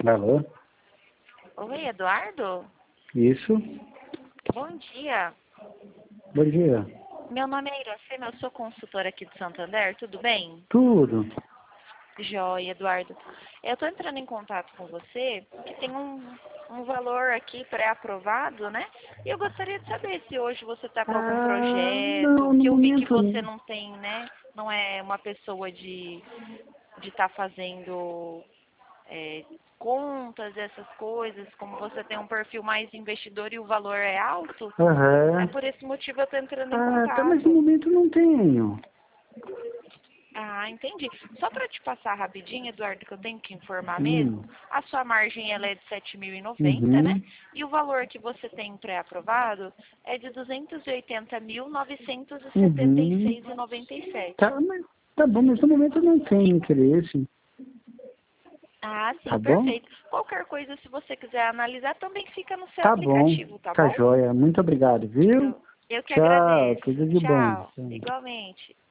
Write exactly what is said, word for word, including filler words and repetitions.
Alô? Oi, Eduardo? Isso? Bom dia. Bom dia. Meu nome é Iracema, eu sou consultora aqui de Santander, tudo bem? Tudo. Joia, Eduardo. Eu estou entrando em contato com você, que tem um, um valor aqui pré-aprovado, né? E eu gostaria de saber se hoje você está com algum Ah, projeto, não, no que eu vi que momento você não. não tem, né? Não é uma pessoa de de estar fazendo é, contas, essas coisas, como você tem um perfil mais investidor e o valor é alto, é Aham. por esse motivo eu estou entrando em Ah, tá, mas no contato. momento não tenho. Ah, entendi. Só para te passar rapidinho, Eduardo, que eu tenho que informar Hum. mesmo, a sua margem ela é de sete mil e noventa, né? Uhum. E o valor que você tem pré-aprovado é de duzentos e oitenta mil novecentos e setenta e Uhum. seis reais e noventa e sete Tá, mas tá bom, mas no momento eu não tenho interesse. Ah, Tá sim, bom? perfeito. Qualquer coisa, se você quiser analisar, também fica no seu Tá bom. aplicativo, tá Tá bom? joia. Muito obrigado, viu? Eu, eu que Tchau. agradeço. Tudo de bom. Tchau. Tchau. Igualmente.